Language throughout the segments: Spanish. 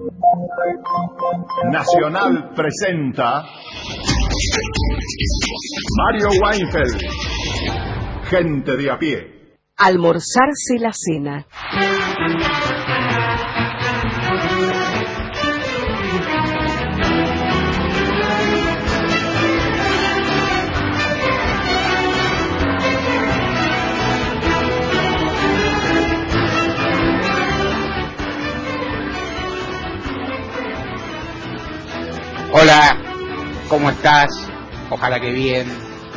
Nacional presenta Mario Weinfeld, gente de a pie. Almorzarse la cena. Hola, ¿cómo estás? Ojalá que bien.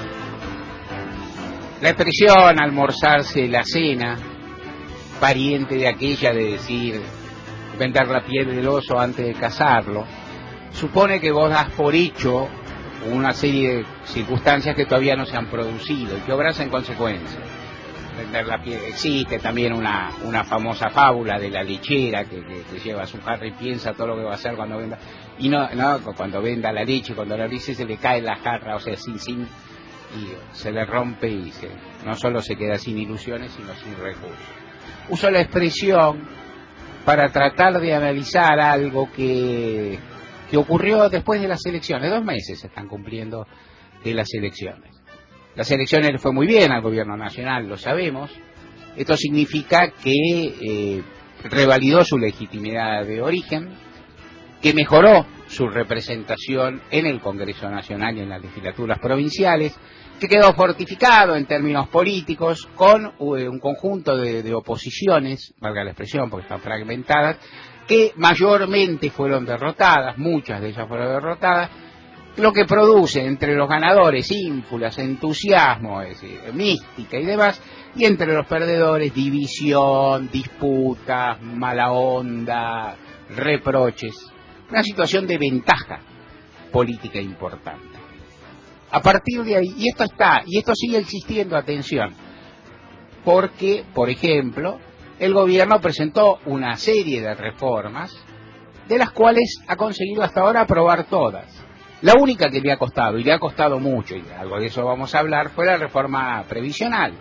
La expresión almorzarse la cena, pariente de aquella de decir vender la piel del oso antes de cazarlo, supone que vos das por hecho una serie de circunstancias que todavía no se han producido y que obras en consecuencia. Vender la piel. Existe también una famosa fábula de la lechera que lleva su jarra y piensa todo lo que va a hacer cuando venda, y no cuando venda la leche, cuando la leche se le cae la jarra, o sea, sin y se le rompe y no solo se queda sin ilusiones, sino sin recursos. Uso la expresión para tratar de analizar algo que ocurrió después de las elecciones. 2 meses se están cumpliendo de las elecciones. Las elecciones le fue muy bien al gobierno nacional, lo sabemos. Esto significa que revalidó su legitimidad de origen, que mejoró su representación en el Congreso Nacional y en las legislaturas provinciales, que quedó fortificado en términos políticos con un conjunto de oposiciones, valga la expresión porque están fragmentadas, que mayormente fueron derrotadas, muchas de ellas fueron derrotadas, lo que produce entre los ganadores ínfulas, entusiasmo, es decir, mística y demás, y entre los perdedores división, disputas, mala onda, reproches, una situación de ventaja política importante. A partir de ahí, y esto sigue existiendo, atención, porque, por ejemplo, el gobierno presentó una serie de reformas, de las cuales ha conseguido hasta ahora aprobar todas. La única que le ha costado, y le ha costado mucho, y algo de eso vamos a hablar, fue la reforma previsional.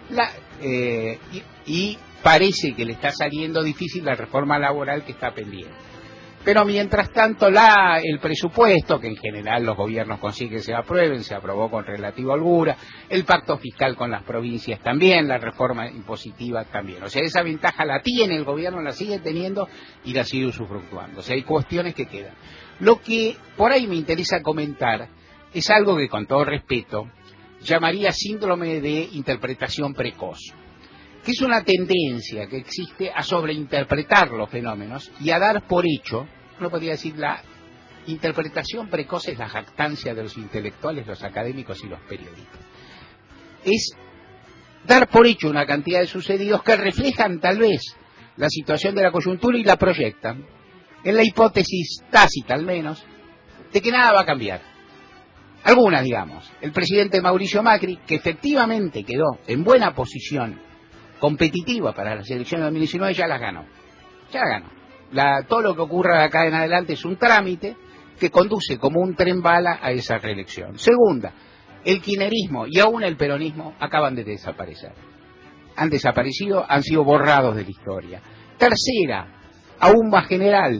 Y parece que le está saliendo difícil la reforma laboral que está pendiente. Pero mientras tanto el presupuesto, que en general los gobiernos consiguen que se aprueben, se aprobó con relativa holgura, el pacto fiscal con las provincias también, la reforma impositiva también. O sea, esa ventaja la tiene el gobierno, la sigue teniendo y la sigue usufructuando. O sea, hay cuestiones que quedan. Lo que por ahí me interesa comentar es algo que, con todo respeto, llamaría síndrome de interpretación precoz, que es una tendencia que existe a sobreinterpretar los fenómenos y a dar por hecho, uno podría decir, la interpretación precoz es la jactancia de los intelectuales, los académicos y los periodistas. Es dar por hecho una cantidad de sucedidos que reflejan tal vez la situación de la coyuntura y la proyectan, en la hipótesis tácita al menos, de que nada va a cambiar. Algunas, digamos. El presidente Mauricio Macri, que efectivamente quedó en buena posición competitiva para las elecciones de 2019, ya las ganó. Todo lo que ocurra de acá en adelante es un trámite que conduce como un tren bala a esa reelección. Segunda, el kirchnerismo y aún el peronismo acaban de desaparecer. Han desaparecido, han sido borrados de la historia. Tercera, aún más general,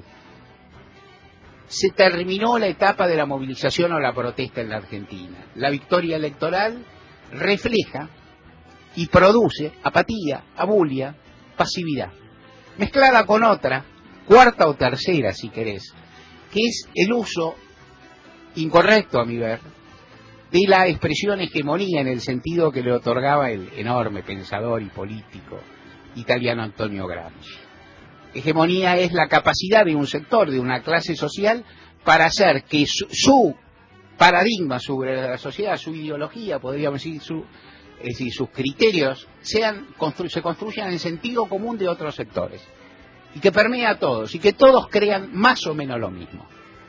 se terminó la etapa de la movilización o la protesta en la Argentina. La victoria electoral refleja y produce apatía, abulia, pasividad, mezclada con otra, cuarta o tercera si querés, que es el uso incorrecto, a mi ver, de la expresión hegemonía en el sentido que le otorgaba el enorme pensador y político italiano Antonio Gramsci. Hegemonía es la capacidad de un sector, de una clase social, para hacer que su paradigma sobre la sociedad, su ideología, podríamos decir, sus criterios se construyan en sentido común de otros sectores y que permea a todos y que todos crean más o menos lo mismo.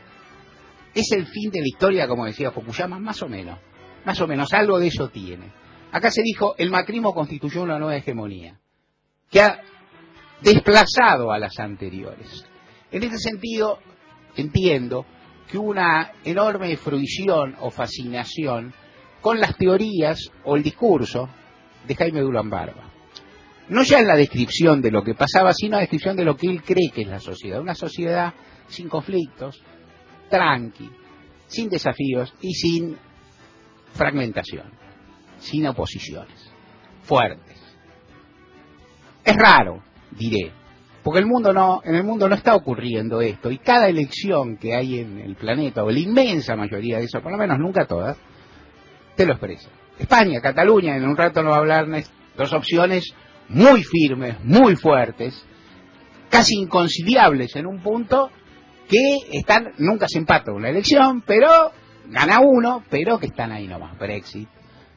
Es el fin de la historia, como decía Fukuyama, más o menos algo de eso tiene. Acá se dijo, el macrismo constituyó una nueva hegemonía que ha desplazado a las anteriores. En este sentido, entiendo que una enorme fruición o fascinación con las teorías o el discurso de Jaime Durán Barba. no ya en la descripción de lo que pasaba, sino en la descripción de lo que él cree que es la sociedad. Una sociedad sin conflictos, tranqui, sin desafíos y sin fragmentación, sin oposiciones, fuertes. Es raro, diré, porque en el mundo no está ocurriendo esto, y cada elección que hay en el planeta, o la inmensa mayoría de eso, por lo menos nunca todas, te lo expresa. España, Cataluña, en un rato nos va a hablar, dos opciones muy firmes, muy fuertes, casi inconciliables en un punto, que están, nunca se empata una elección, pero gana uno, pero que están ahí nomás. Brexit,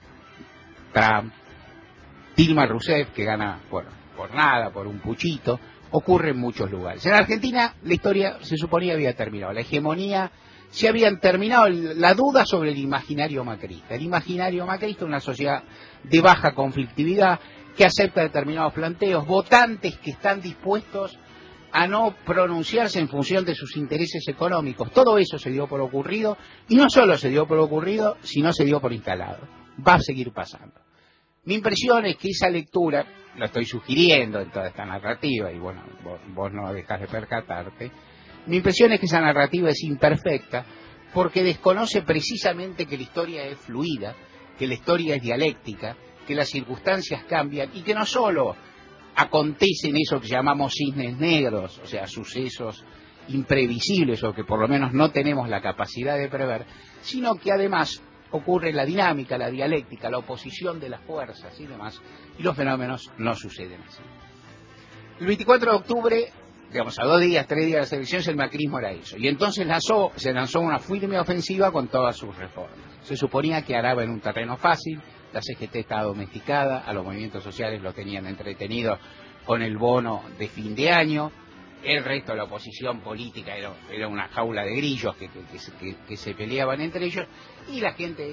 Trump, Dilma Rousseff, que gana por nada, por un puchito, ocurre en muchos lugares. En Argentina la historia se suponía había terminado, la hegemonía se habían terminado, la duda sobre el imaginario macrista. El imaginario macrista es una sociedad de baja conflictividad, que acepta determinados planteos, votantes que están dispuestos a no pronunciarse en función de sus intereses económicos. Todo eso se dio por ocurrido, y no solo se dio por ocurrido, sino se dio por instalado. Va a seguir pasando. Mi impresión es que esa lectura, lo estoy sugiriendo en toda esta narrativa, y bueno, vos no dejás de percatarte, mi impresión es que esa narrativa es imperfecta, porque desconoce precisamente que la historia es fluida, que la historia es dialéctica, que las circunstancias cambian, y que no solo acontecen eso que llamamos cisnes negros, o sea, sucesos imprevisibles o que por lo menos no tenemos la capacidad de prever, sino que además ocurre la dinámica, la dialéctica, la oposición de las fuerzas y demás, y los fenómenos no suceden así. El 24 de octubre, digamos, a 2 días, 3 días de las elecciones, el macrismo era eso, y entonces se lanzó una firme ofensiva con todas sus reformas. Se suponía que araba en un terreno fácil, la CGT estaba domesticada, a los movimientos sociales lo tenían entretenido con el bono de fin de año, el resto de la oposición política era una jaula de grillos que se peleaban entre ellos, y la gente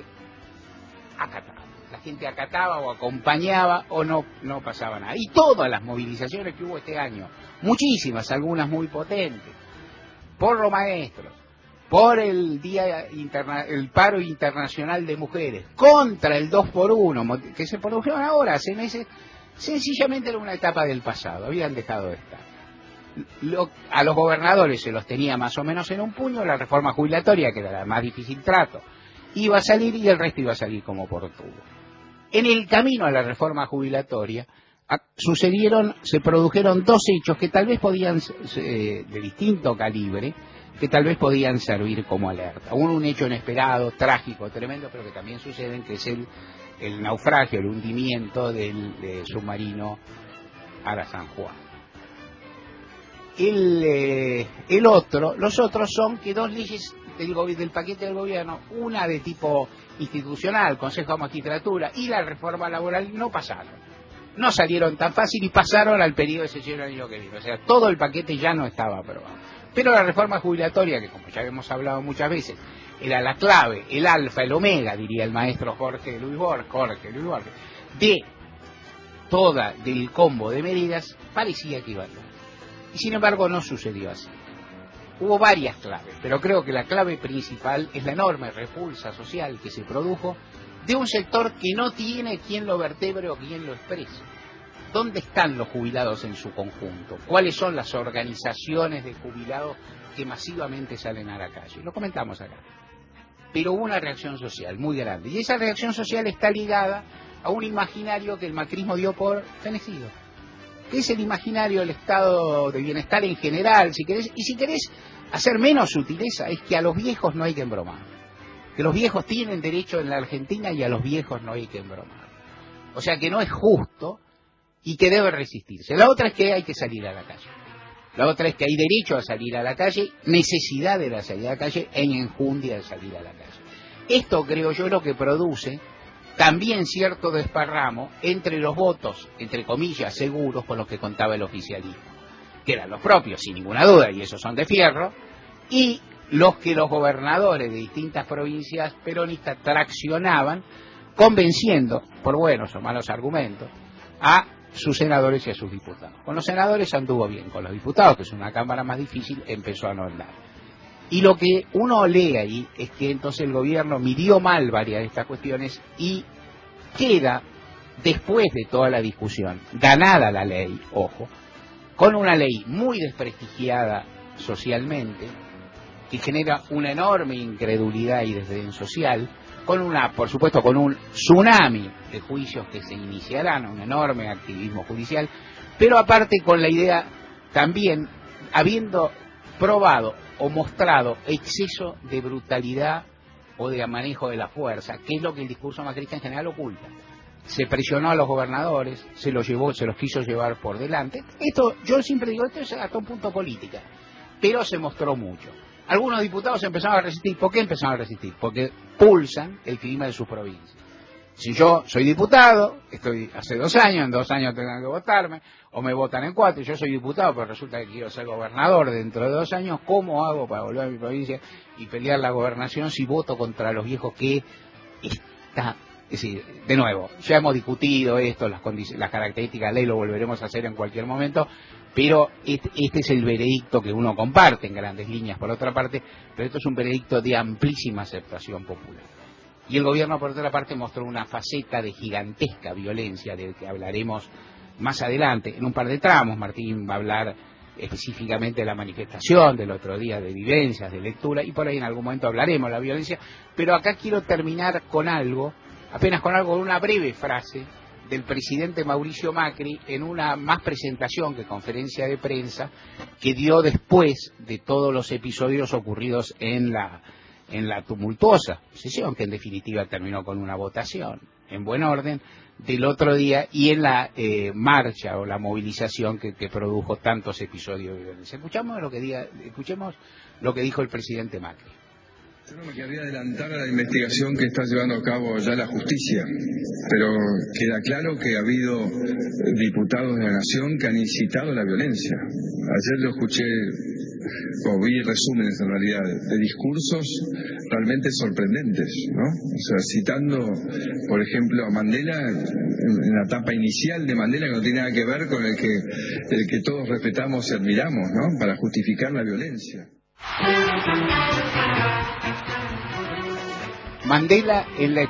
acataba o acompañaba o no pasaba nada. Y todas las movilizaciones que hubo este año, muchísimas, algunas muy potentes, por los maestros, por el el paro internacional de mujeres, contra el 2x1, que se produjeron ahora, hace meses, sencillamente era una etapa del pasado, habían dejado de estar. A los gobernadores se los tenía más o menos en un puño, la reforma jubilatoria, que era la más difícil trato, iba a salir, y el resto iba a salir como por tubo. En el camino a la reforma jubilatoria se produjeron 2 hechos que tal vez podían, de distinto calibre, que tal vez podían servir como alerta. Un hecho inesperado, trágico, tremendo, pero que también suceden, que es el naufragio, el hundimiento del submarino Ara San Juan. Los otros son que 2 leyes del paquete del gobierno, una de tipo institucional, Consejo de Magistratura, y la reforma laboral, no pasaron. No salieron tan fácil y pasaron al periodo de sesión del año que viene. O sea, todo el paquete ya no estaba aprobado. Pero la reforma jubilatoria, que como ya hemos hablado muchas veces, era la clave, el alfa, el omega, diría el maestro Jorge Luis Borges, de del combo de medidas, parecía que iba a dar. Y sin embargo no sucedió así. Hubo varias claves, pero creo que la clave principal es la enorme repulsa social que se produjo de un sector que no tiene quien lo vertebre o quien lo exprese. ¿Dónde están los jubilados en su conjunto? ¿Cuáles son las organizaciones de jubilados que masivamente salen a la calle? Lo comentamos acá. Pero hubo una reacción social muy grande, y esa reacción social está ligada a un imaginario que el macrismo dio por fenecido, que es el imaginario del estado de bienestar en general, si querés hacer menos sutileza, es que a los viejos no hay que embromar, que los viejos tienen derecho en la Argentina y a los viejos no hay que embromar. O sea que no es justo y que debe resistirse. La otra es que hay que salir a la calle. La otra es que hay derecho a salir a la calle, necesidad de la salida a la calle, en enjundia de salir a la calle. Esto, creo yo, es lo que produce también cierto desparramo entre los votos, entre comillas, seguros con los que contaba el oficialismo, que eran los propios, sin ninguna duda, y esos son de fierro, y los que los gobernadores de distintas provincias peronistas traccionaban, convenciendo, por buenos o malos argumentos, a sus senadores y a sus diputados. Con los senadores anduvo bien, con los diputados, que es una cámara más difícil, empezó a no andar. Y lo que uno lee ahí es que entonces el gobierno midió mal varias de estas cuestiones y queda después de toda la discusión, ganada la ley, ojo, con una ley muy desprestigiada socialmente, que genera una enorme incredulidad y desdén social, por supuesto, con un tsunami de juicios que se iniciarán, un enorme activismo judicial, pero aparte con la idea también, habiendo probado o mostrado exceso de brutalidad o de manejo de la fuerza, que es lo que el discurso macrista en general oculta. Se presionó a los gobernadores, se los quiso llevar por delante. Esto, yo siempre digo, esto es hasta un punto política, pero se mostró mucho. Algunos diputados empezaron a resistir. ¿Por qué empezaron a resistir? Porque pulsan el clima de sus provincias. Si yo soy diputado, estoy hace 2 años, en 2 años tengan que votarme, o me votan en 4, yo soy diputado, pero resulta que quiero ser gobernador dentro de 2 años, ¿cómo hago para volver a mi provincia y pelear la gobernación si voto contra los viejos que está? Es decir, de nuevo, ya hemos discutido esto, las características de la ley, lo volveremos a hacer en cualquier momento, pero este es el veredicto que uno comparte en grandes líneas por otra parte, pero esto es un veredicto de amplísima aceptación popular. Y el gobierno, por otra parte, mostró una faceta de gigantesca violencia, del que hablaremos más adelante. En un par de tramos, Martín va a hablar específicamente de la manifestación del otro día, de vivencias, de lectura, y por ahí en algún momento hablaremos de la violencia, pero acá quiero terminar con algo, una breve frase del presidente Mauricio Macri en una más presentación que conferencia de prensa que dio después de todos los episodios ocurridos en la tumultuosa sesión, que en definitiva terminó con una votación en buen orden del otro día, y en la marcha o la movilización que produjo tantos episodios de violencia. Escuchemos lo que dijo el presidente Macri. Yo no me querría adelantar a la investigación que está llevando a cabo ya la justicia, pero queda claro que ha habido diputados de la Nación que han incitado la violencia. Ayer lo escuché, o vi resúmenes en realidad, de discursos realmente sorprendentes, ¿no? O sea, citando, por ejemplo, a Mandela, en la etapa inicial de Mandela, que no tiene nada que ver con el que todos respetamos y admiramos, ¿no? Para justificar la violencia. Mandela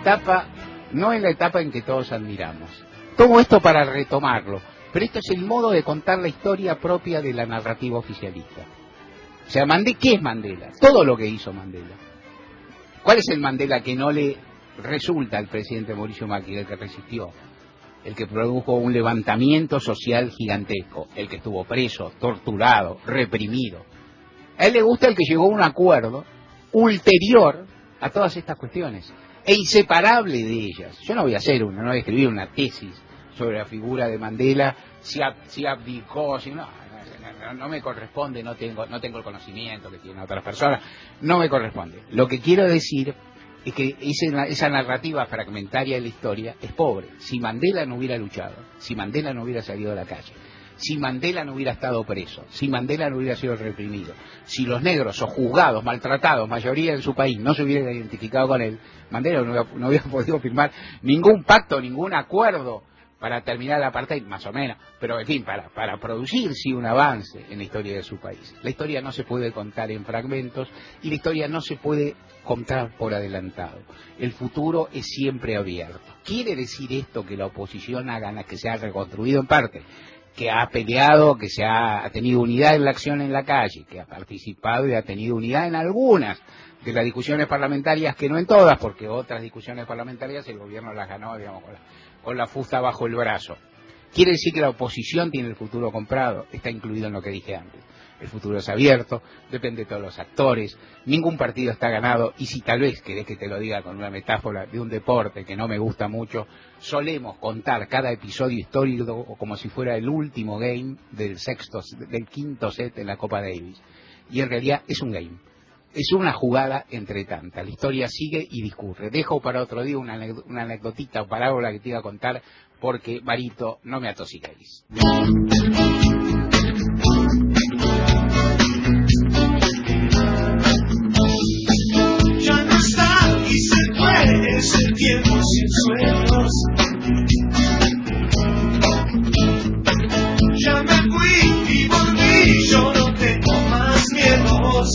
no en la etapa en que todos admiramos. Todo esto para retomarlo, pero esto es el modo de contar la historia propia de la narrativa oficialista. O sea, ¿qué es Mandela? Todo lo que hizo Mandela. ¿Cuál es el Mandela que no le resulta al presidente Mauricio Macri, el que resistió? El que produjo un levantamiento social gigantesco, el que estuvo preso, torturado, reprimido. A él le gusta el que llegó a un acuerdo ulterior a todas estas cuestiones, e inseparable de ellas. Yo no voy a escribir una tesis sobre la figura de Mandela, si abdicó, no me corresponde, no tengo el conocimiento que tienen otras personas, no me corresponde. Lo que quiero decir es que esa narrativa fragmentaria de la historia es pobre. Si Mandela no hubiera luchado, si Mandela no hubiera salido a la calle, si Mandela no hubiera estado preso, si Mandela no hubiera sido reprimido, si los negros o juzgados, maltratados, mayoría en su país, no se hubieran identificado con él, Mandela no hubiera podido firmar ningún pacto, ningún acuerdo para terminar el apartheid, más o menos, pero en fin, para producir sí un avance en la historia de su país. La historia no se puede contar en fragmentos y la historia no se puede contar por adelantado. El futuro es siempre abierto. ¿Quiere decir esto que la oposición que se ha reconstruido en parte, que ha peleado, que ha tenido unidad en la acción en la calle, que ha participado y ha tenido unidad en algunas de las discusiones parlamentarias, que no en todas, porque otras discusiones parlamentarias el gobierno las ganó, digamos, con la fusta bajo el brazo? ¿Quiere decir que la oposición tiene el futuro comprado? Está incluido en lo que dije antes. El futuro es abierto, depende de todos los actores, ningún partido está ganado, y si tal vez querés que te lo diga con una metáfora de un deporte que no me gusta mucho, solemos contar cada episodio histórico como si fuera el último game del 5º set en la Copa Davis, y en realidad es un game, es una jugada entre tantas, la historia sigue y discurre. Dejo para otro día una anecdotita o parábola que te iba a contar, porque, Marito, no me atosigáis. Es el tiempo sin sueños. Ya me fui y volví, yo no tengo más miedos.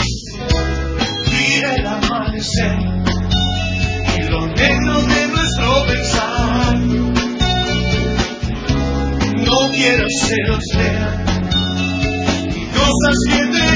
Vi el amanecer y lo negro de nuestro cosas que te